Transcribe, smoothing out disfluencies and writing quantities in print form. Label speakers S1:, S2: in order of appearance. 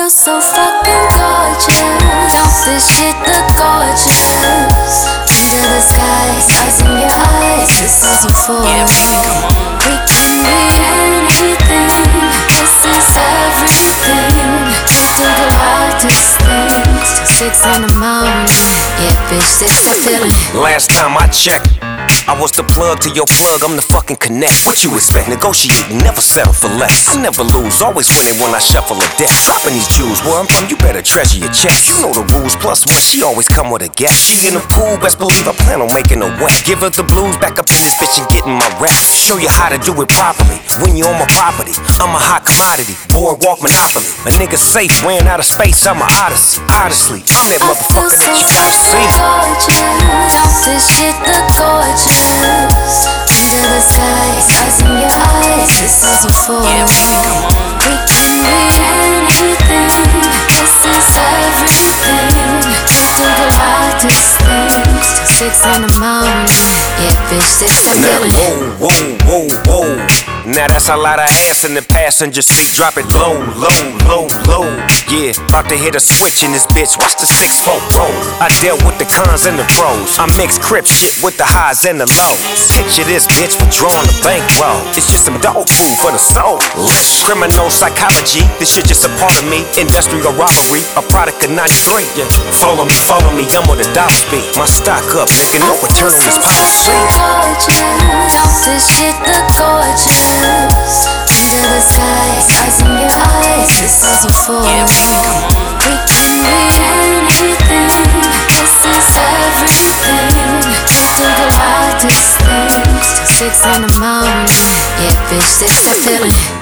S1: feel so fucking gorgeous. Don't this shit look gorgeous? Under the sky, stars in your eyes, this is euphoria. We can be anything, this is everything. Don't think about these things till 6 in the morning. Yeah, bitch, this that feeling.
S2: Last time I checked, I was the plug to your plug, I'm the fucking connect. What you expect? Negotiating, never settle for less. I never lose, always winning when I shuffle a deck. Dropping these jewels, where I'm from, you better treasure your checks. You know the rules, plus one, she always come with a guest. She in the pool, best believe I plan on making her wet. Give her the blues, back up in this bitch and getting my rep. Show you how to do it properly. When you on my property, I'm a hot commodity. Boardwalk monopoly. A nigga safe, wearing out of space, I'm a odyssey. Honestly, I'm that motherfucker that you gotta see.
S1: This shit look gorgeous. Under the sky, stars in your eyes, this is euphoria. We can be anything, this is everything. Don't think about these things till 6 in the morning. Yeah, bitch, this that feeling.
S2: Whoa, whoa, whoa, whoa. Now that's a lot of ass in the passenger seat. Drop it low, low, low, low. Yeah, about to hit a switch in this bitch. Watch the 6-4 roll. I dealt with the cons and the pros. I mix crip shit with the highs and the lows. Picture this bitch withdrawing the bankroll. It's just some dog food for the soul. Criminal psychology, this shit just a part of me. Industrial robbery, a product of 93. Yeah, follow me, I'm with a dollar speed. My stock up, nigga, no return on this policy.
S1: This shit look gorgeous. Under the sky, stars in your eyes, this is euphoria. We can be anything, this is everything. Don't think about these things till 6 in the morning. Yeah, bitch, this that feeling.